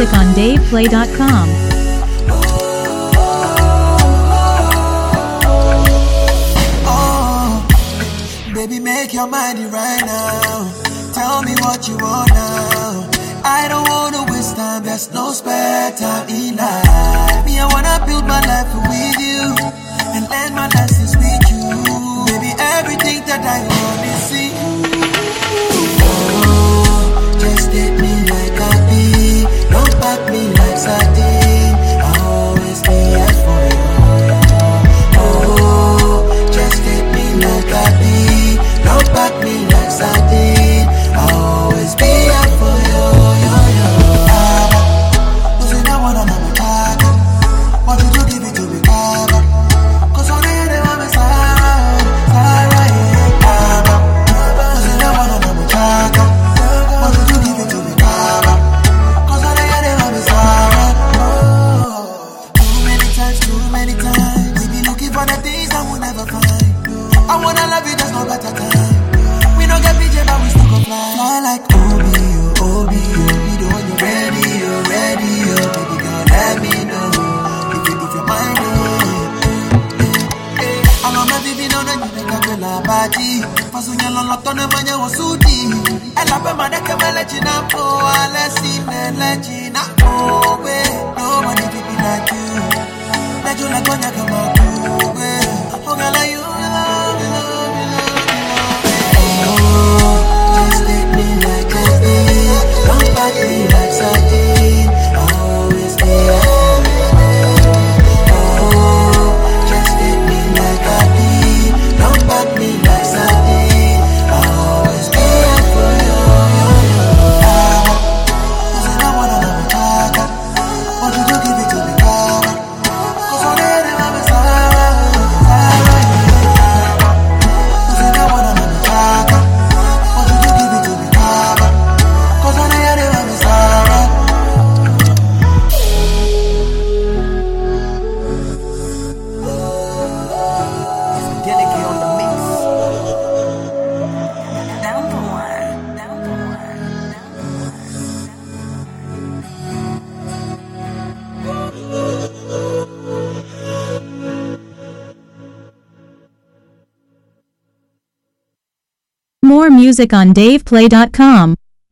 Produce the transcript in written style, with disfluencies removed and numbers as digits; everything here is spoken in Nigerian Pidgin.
music on DavePlay.com. Baby, make your mind right now. Tell me what you want now. I don't wanna waste time, there's no spare time in life. Me, I wanna build my life with you and learn my lessons with you. Baby, everything that I want is see you. Oh, just take me like I be. Don't pack me like sardine. I'll always be here for you. Oh, just take me like I be. Don't back me like sardine. I'll always be here for you, yo, yo. You say that one I'm a target. Why did you give it to me, Baba? Cause on the end of my Sarah, yeah. You say that one I'm a target. Why did you give it to me, Baba? Cause on the end of my Sarah. Too many times. We be looking for the things I will never find. I wanna love you, there's no better time. We don't get PJ, but we still go fly. Fly like Obi, me the one you're ready, baby girl, let me know if you're mine, I'm a baby, no, you make a girl a body. Pasunya loloto ne manya wasudi. Ela pe madeke melechina po, alesi melechina po. Nobody do be like you. Let you like one come out. Oh, girl, are you? Just take me like I be. Don't pack me like sardine. I'll always be here. Oh, just take me like I be. Don't pack me like sardine. I'll always be here for you. You say that one I'm a target. Why did you give it to me, Baba? Cause on the end of my Sarah, you say that one I'm a target. Why did you give it to me, Baba? Cause on the end of my Sarah. Delicate on the mix. Down the one, down the one, down the More music on DavePlay.com.